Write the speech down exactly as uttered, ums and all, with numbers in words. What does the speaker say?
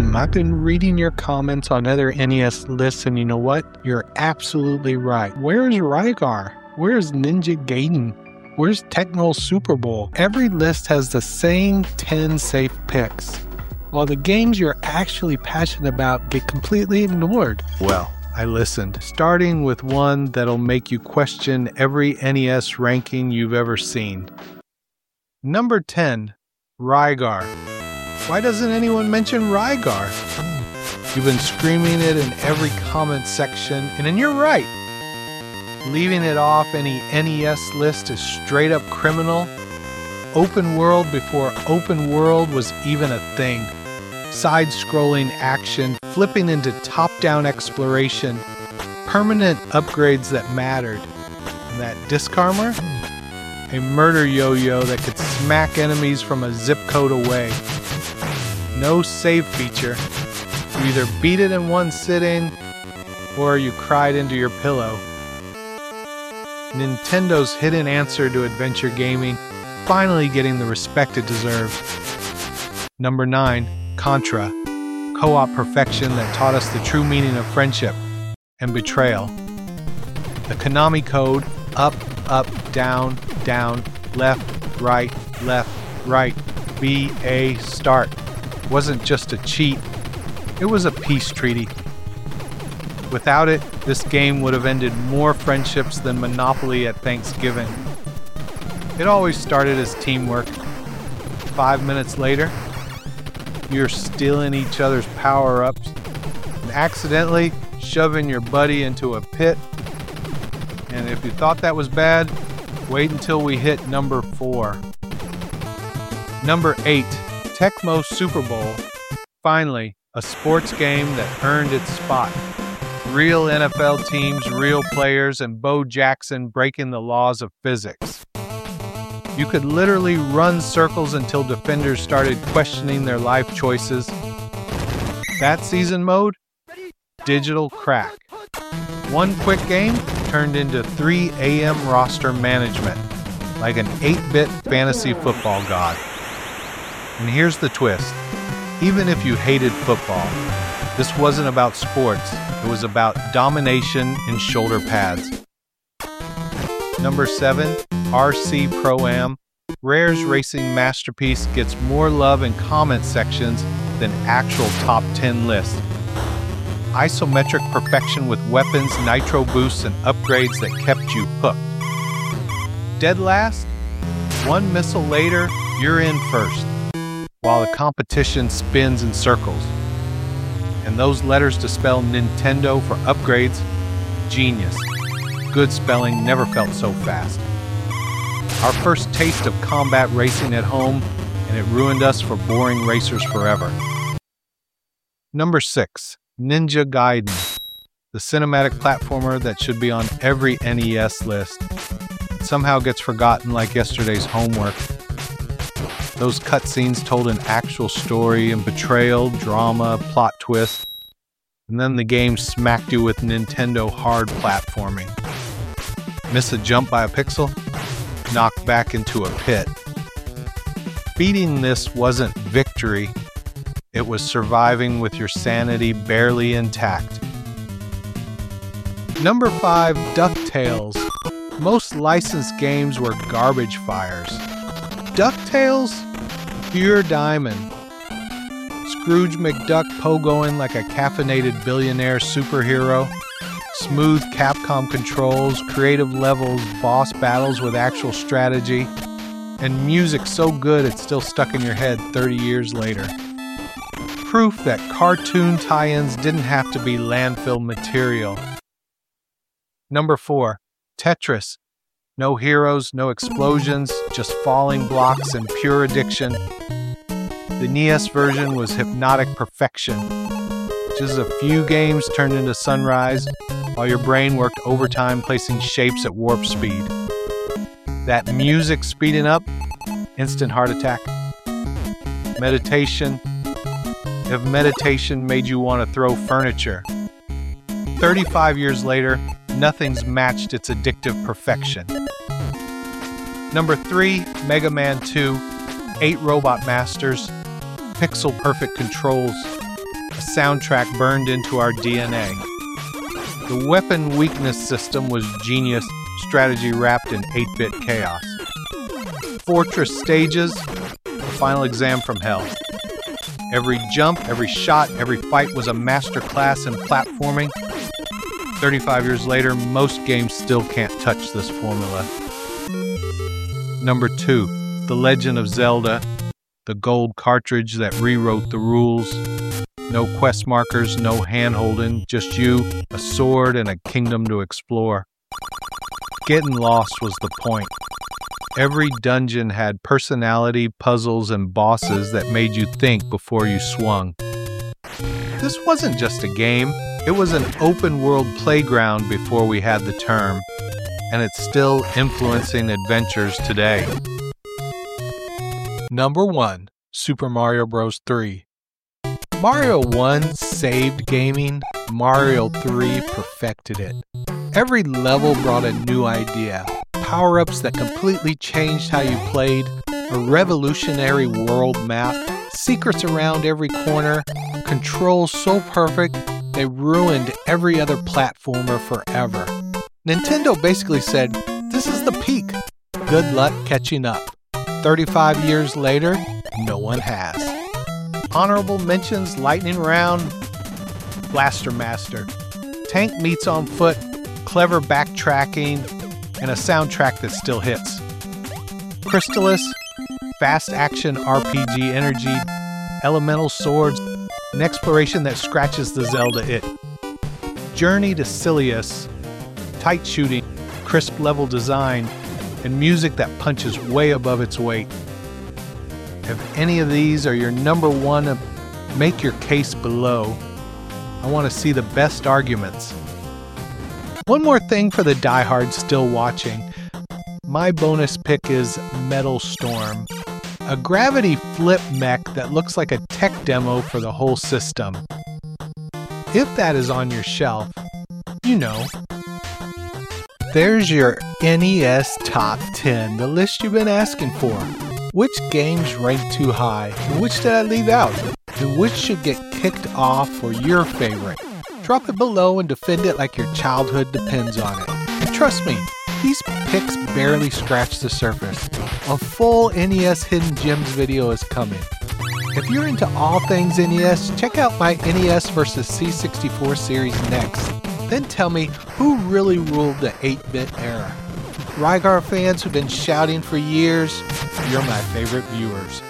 game. I've been reading your comments on other N E S lists, and you know what? You're absolutely right. Where's Rygar? Where's Ninja Gaiden? Where's Tecmo Super Bowl? Every list has the same ten safe picks, while the games you're actually passionate about get completely ignored. Well, I listened, starting with one that'll make you question every N E S ranking you've ever seen. Number ten, Rygar. Why doesn't anyone mention Rygar? You've been screaming it in every comment section, and you're right. Leaving it off any N E S list is straight up criminal. Open world before open world was even a thing. Side-scrolling action, flipping into top-down exploration, permanent upgrades that mattered. And that disc armor? A murder yo-yo that could smack enemies from a zip code away. No save feature. You either beat it in one sitting, or you cried into your pillow. Nintendo's hidden answer to adventure gaming, finally getting the respect it deserves. Number nine, Contra. Co-op perfection that taught us the true meaning of friendship and betrayal. The Konami code, up, up, down, down, left, right, left, right, B, A, start, wasn't just a cheat, it was a peace treaty. Without it, this game would have ended more friendships than Monopoly at Thanksgiving. It always started as teamwork. Five minutes later, you're stealing each other's power-ups and accidentally shoving your buddy into a pit. And if you thought that was bad, wait until we hit number four. Number eight, Tecmo Super Bowl. Finally, a sports game that earned its spot. Real N F L teams, real players, and Bo Jackson breaking the laws of physics. You could literally run circles until defenders started questioning their life choices. That season mode? Digital crack. One quick game turned into three A M roster management, like an eight-bit fantasy football god. And here's the twist. Even if you hated football, this wasn't about sports. It was about domination in shoulder pads. Number seven, R C Pro-Am. Rare's racing masterpiece gets more love in comment sections than actual top ten lists. Isometric perfection with weapons, nitro boosts, and upgrades that kept you hooked. Dead last? One missile later, you're in first, while the competition spins in circles. And those letters to spell Nintendo for upgrades? Genius. Good spelling never felt so fast. Our first taste of combat racing at home, and it ruined us for boring racers forever. Number six, Ninja Gaiden. The cinematic platformer that should be on every N E S list. It somehow gets forgotten like yesterday's homework. Those cutscenes told an actual story and betrayal, drama, plot twist. And then the game smacked you with Nintendo hard platforming. Miss a jump by a pixel? Knocked back into a pit. Beating this wasn't victory. It was surviving with your sanity barely intact. Number five, DuckTales. Most licensed games were garbage fires. DuckTales? Pure diamond. Scrooge McDuck pogoing like a caffeinated billionaire superhero. Smooth Capcom controls, creative levels, boss battles with actual strategy, and music so good it's still stuck in your head thirty years later. Proof that cartoon tie-ins didn't have to be landfill material. Number four, Tetris. No heroes, no explosions, just falling blocks and pure addiction. The N E S version was hypnotic perfection. Just a few games turned into sunrise, while your brain worked overtime placing shapes at warp speed. That music speeding up, instant heart attack. Meditation. If meditation made you want to throw furniture. thirty-five years later, nothing's matched its addictive perfection. Number three, Mega Man two. Eight Robot Masters. Pixel perfect controls. a soundtrack burned into our D N A. The weapon weakness system was genius strategy wrapped in eight-bit chaos. Fortress stages, the final exam from hell. Every jump, every shot, every fight was a master class in platforming. thirty-five years later, most games still can't touch this formula. Number two, The Legend of Zelda, the gold cartridge that rewrote the rules. No quest markers, no hand-holding, just you, a sword, and a kingdom to explore. Getting lost was the point. Every dungeon had personality, puzzles, and bosses that made you think before you swung. This wasn't just a game, it was an open-world playground before we had the term, and it's still influencing adventures today. Number one, Super Mario Bros. three. Mario one saved gaming, Mario three perfected it. Every level brought a new idea, power-ups that completely changed how you played, a revolutionary world map, secrets around every corner, controls so perfect they ruined every other platformer forever. Nintendo basically said, "This is the peak. Good luck catching up." thirty-five years later, no one has. Honorable mentions: Lightning Round, Blaster Master, Tank Meets on Foot, clever backtracking, and a soundtrack that still hits. Crystalis, fast action R P G energy, elemental swords, an exploration that scratches the Zelda itch. Journey to Silius, tight shooting, crisp level design, and music that punches way above its weight. If any of these are your number one, make your case below. I want to see the best arguments. One more thing for the diehards still watching. My bonus pick is Metal Storm, a gravity flip mech that looks like a tech demo for the whole system. If that is on your shelf, you know. There's your N E S Top ten, the list you've been asking for. Which games ranked too high, and which did I leave out? And which should get kicked off for your favorite? Drop it below and defend it like your childhood depends on it. And trust me, these picks barely scratch the surface. A full N E S Hidden Gems video is coming. If you're into all things N E S, check out my N E S versus C sixty-four series next. Then tell me who really ruled the eight-bit era. Rygar fans who've been shouting for years, you're my favorite viewers.